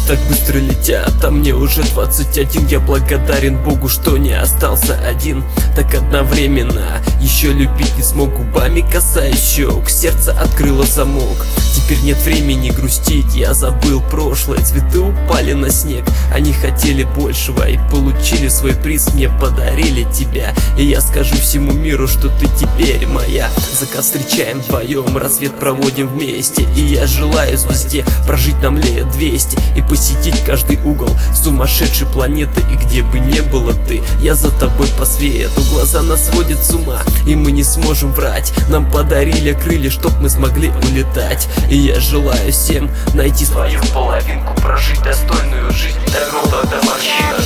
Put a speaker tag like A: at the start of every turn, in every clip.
A: так быстро летят, а мне уже 21. Я благодарен Богу, что не остался один. Так одновременно еще любить не смог, губами касаясь щек, сердце открыло замок. Теперь нет времени грустить, я забыл прошлое. Цветы упали на снег, они хотели большего и получили свой приз, мне подарили тебя. И я скажу всему миру, что ты теперь моя. Закат встречаем вдвоем, рассвет проводим вместе. И я желаю звезде прожить нам лет 200 и посетить каждый угол сумасшедшей планеты. И где бы не было ты, я за тобой по свету. Глаза нас сводят с ума, и мы не сможем врать. Нам подарили крылья, чтоб мы смогли улетать. И я желаю всем найти свою половинку, прожить достойную жизнь до рода, до морщинок.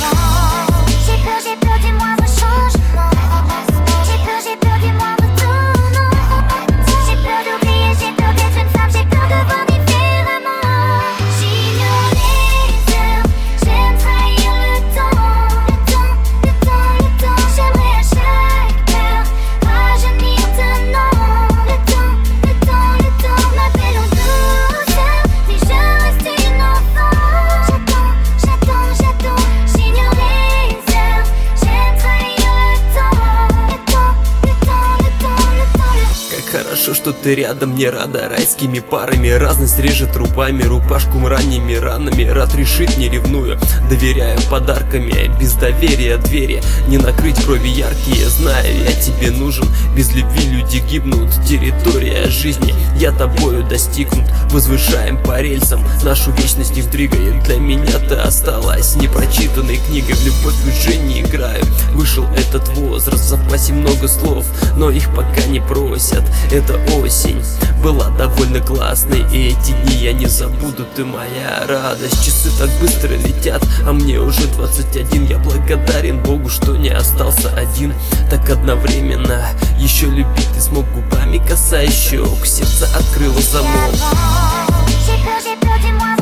A: Хорошо, что ты рядом, не рада райскими парами. Разность режет рубами, рубашку ранними ранами. Рад решить, не ревную, доверяю подарками. Без доверия двери не накрыть, крови яркие. Знаю, я тебе нужен, без любви люди гибнут. Территория жизни, я тобою достигнут. Возвышаем по рельсам, нашу вечность не двигает. Для меня ты осталась непрочитанной книгой. В любовь уже не играю, вышел этот возраст. В запасе много слов, но их пока не просят. Эта осень была довольно классной, и эти дни я не забуду, ты моя радость. Часы так быстро летят, а мне уже 21. Я благодарен Богу, что не остался один. Так одновременно еще любить ты смог, губами касаясь щек, сердце открыло замок.